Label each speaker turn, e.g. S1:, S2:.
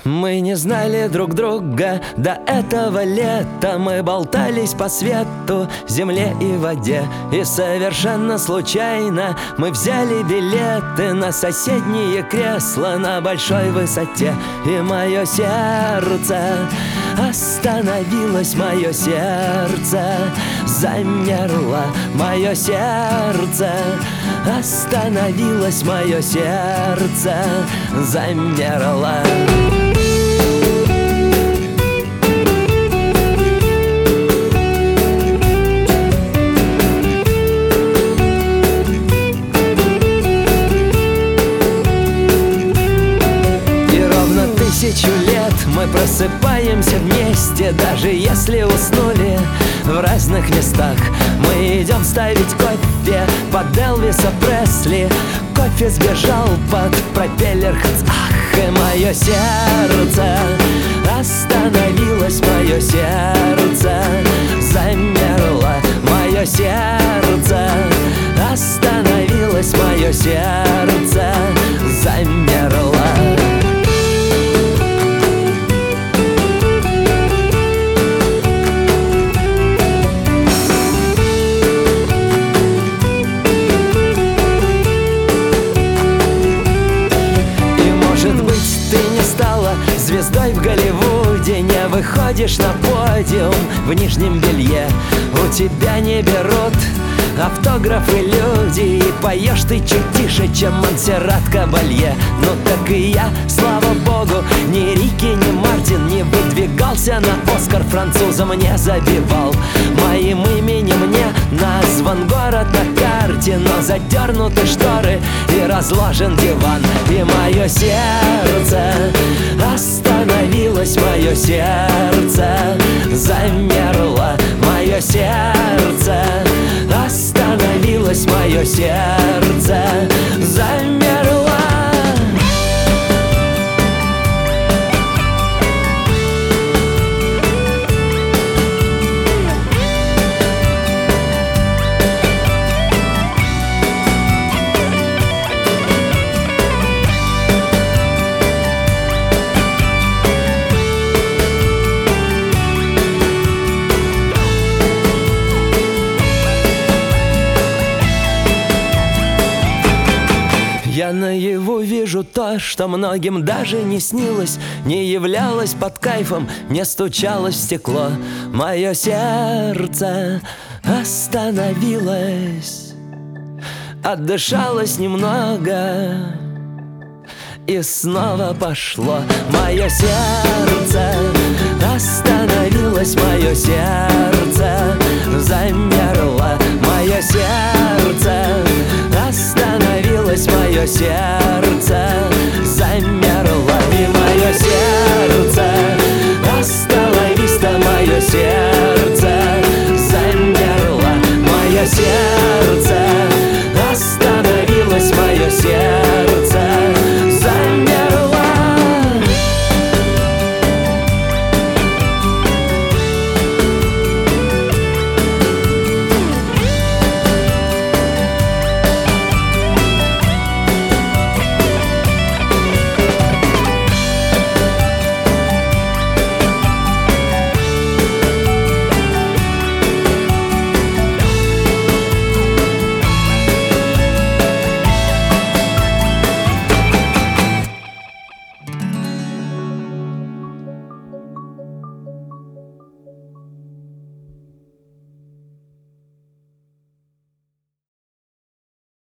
S1: Мы не знали друг друга до этого лета. Мы болтались по свету, земле и воде. И совершенно случайно мы взяли билеты на соседние кресла на большой высоте. И мое сердце остановилось, мое сердце замерло, мое сердце остановилось, мое сердце замерло. Тысячу лет мы просыпаемся вместе, даже если уснули в разных местах. Мы идем ставить кофе под Элвиса Пресли. Кофе сбежал под пропеллер Ханс. Ах, и мое сердце остановилось, мое сердце замерло, мое сердце остановилось, мое сердце замерло. Звездой в Голливуде, не выходишь на подиум в нижнем белье. У тебя не берут автографы люди, и поешь ты чуть тише, чем Монсеррат Кабалье. Ну так и я, слава богу, ни Рики, ни Мартин не выдвигался на Оскар, французом не забивал. Моим именем не назван город на карте, но задернуты шторы и разложен диван. И мое сердце остановилось, мое сердце замерло, мое сердце остановилось, мое сердце замерло. Я наяву вижу то, что многим даже не снилось, не являлось под кайфом, не стучалось в стекло. Мое сердце остановилось, отдышалось немного и снова пошло. Мое сердце остановилось, мое сердце замерло.